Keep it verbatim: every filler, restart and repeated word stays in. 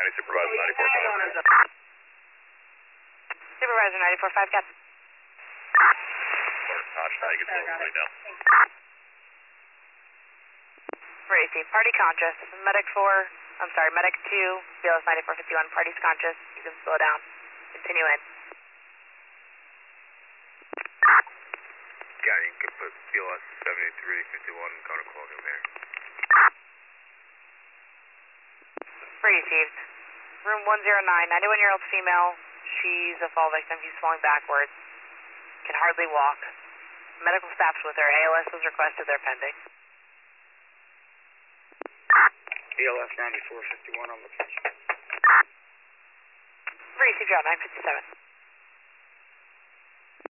County Supervisor ninety-four five. Supervisor ninety-four five, Captain. Notch, now you can slow everybody down. Racy, party conscious. Medic four, I'm sorry, Medic two, B L S ninety-four fifty-one, party's conscious. You can slow down. Continue in. Yeah, you can put B L S seventy-three fifty-one and Kona closing there. Received. Room one oh nine, ninety-one-year-old female. She's a fall victim. She's falling backwards. Can hardly walk. Medical staff's with her. A L S was requested. They're pending. B L S ninety-four fifty-one on location. Received, you're on nine fifty-seven.